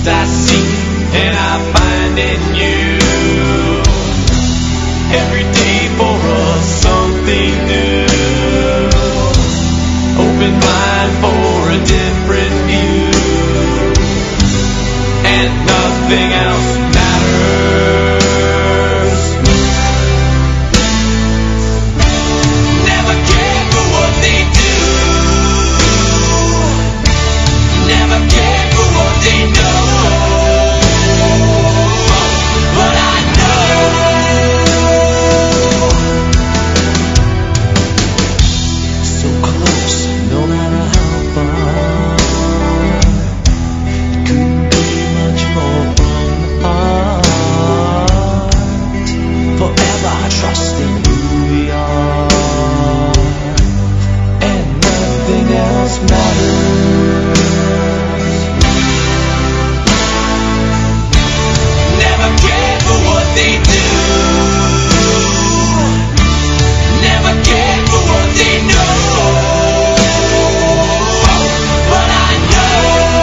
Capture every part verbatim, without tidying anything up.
Trust I seek and I find in you. Every day for us something new. Open mind for a different view. And nothing else matters. Never care for what they do. Never care for what they know. But I know so close, no matter how far. It couldn't be much more from the heart. Forever trusting who we are, and nothing else matters. Never care for what they do. Never care for what they know. But I know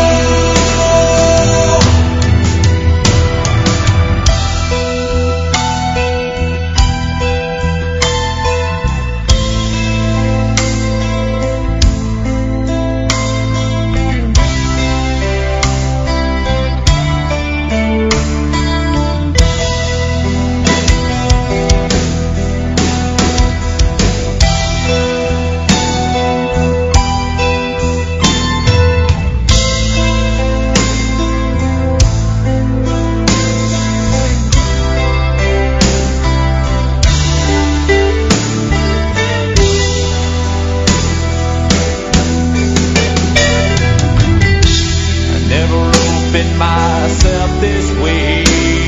I never opened myself this way.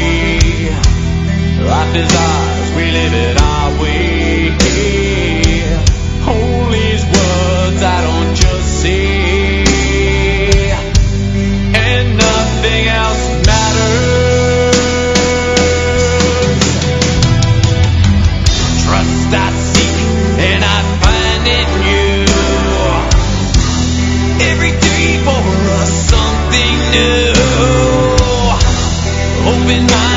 Life is ours, we live it our way. Hold these words I don't just say, and nothing else matters. Trust I seek and I find in you. Every day for us something new. Open mind